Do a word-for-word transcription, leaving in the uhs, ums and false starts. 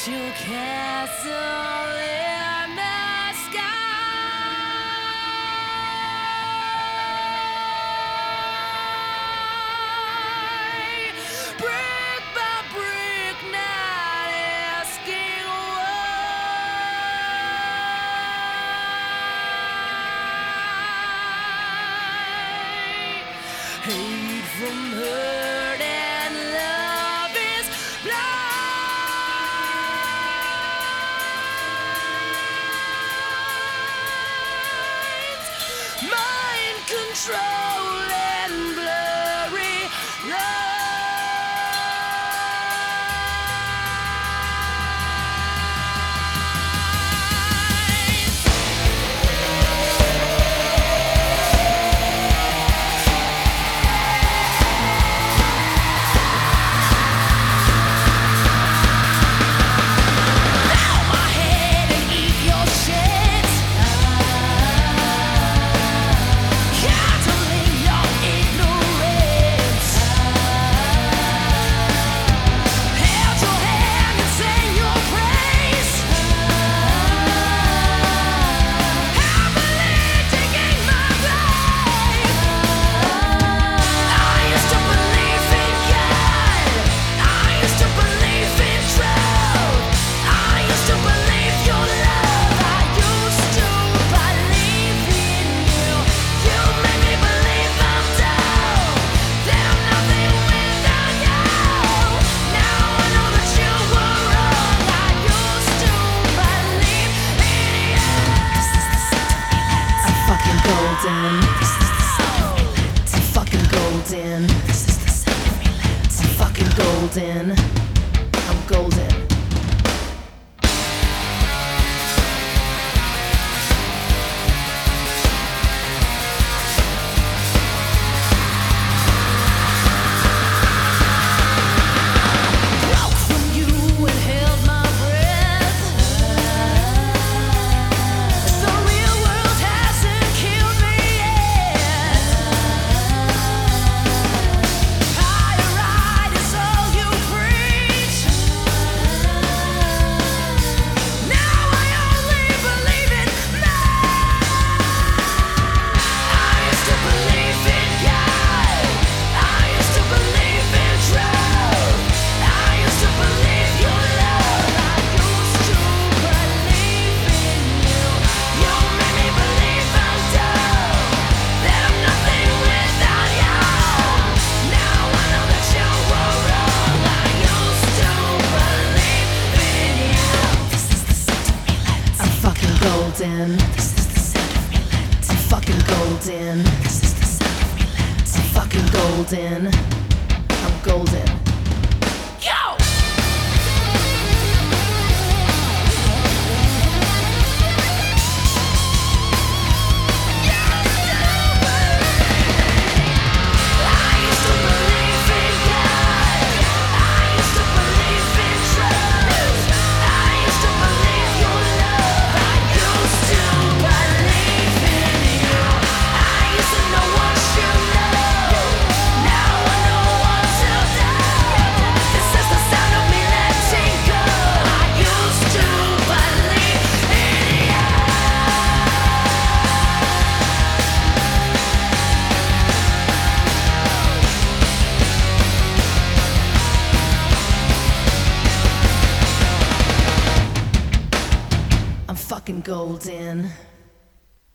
your castle in the sky. Brick by brick, not asking why. Hate from hurt and love is blind. Mind control and blurry golden. I'm fucking golden. I'm fucking golden. I'm golden. Golden. This is the sound of me let. I'm fucking golden. This is the sound of me let. I'm fucking golden. I'm golden. Yo! I'm fucking golden.